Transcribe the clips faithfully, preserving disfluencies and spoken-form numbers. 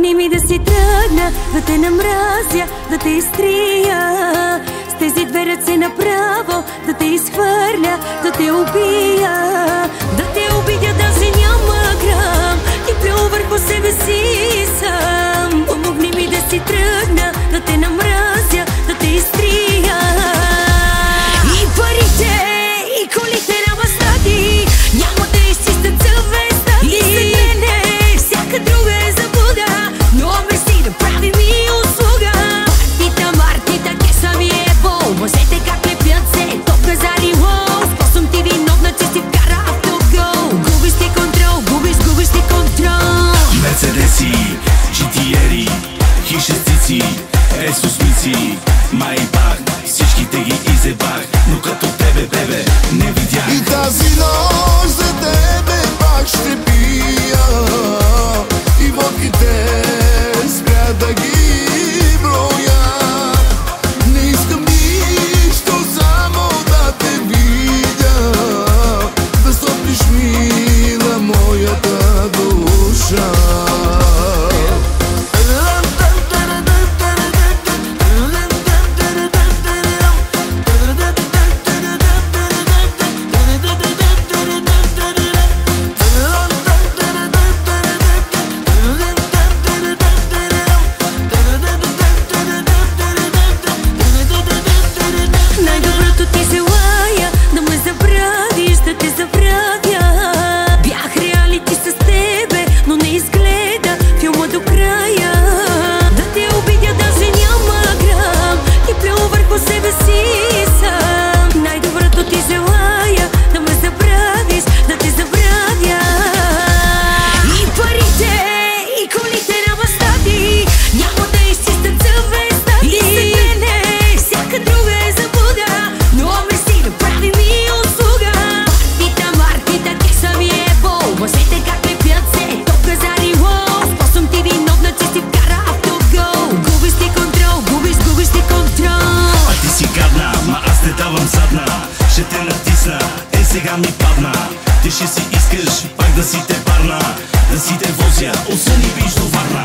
Помогни ми да си тръгна, да те намразя, да те изтрия. С тези две ръце направо да те изхвърля, да те убия. Да те обидя, даже няма грам, ти плюл върху себе си сам. Помогни ми да си тръгна, да те намразя, да те изтрия. И парите, и колите на мастати няма да изчистят съвестта ти. И след мене всяка друга е заблуда, но мерси да прави ми услуга. Тита Мартита, ке съм и ебол, мъжете как лепят се, топка зари лоу. Спосом ти виновна, че си вкара автогол. Губиш ти контрол, губиш, губиш ти контрол. Мерцедеси, джи ти ери, хише с цици, ресусмици, Майбах, всичките ги изебах, но като тебе, бебе, не видях. И тази нощ за тебе пак ще пия, и водките спря да ги броя. Не искам нищо, само да те видя, да стоплиш мила моята душа. Ще те натисна, е сега ми падна. Ти ще си искаш пак да си те парна, да си те возя, осъни биш до Варна.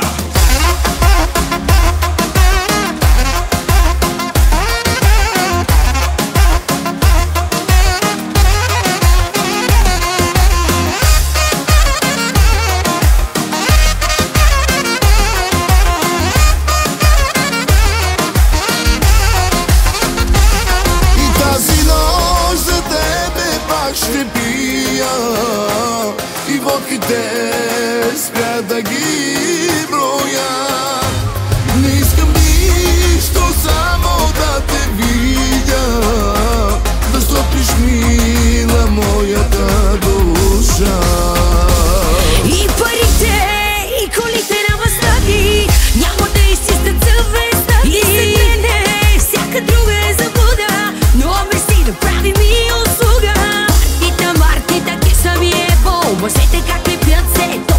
Ще пия, и водките спря да ги броя. Не искам нищо, само да те видя, да стоплиш мила моята душа. И парите, и колите на мастати няма да изчистят съвестта ти. И след мене всяка друга е заблуда, но мерси да прави ми услуга. Мъжете как лепят се,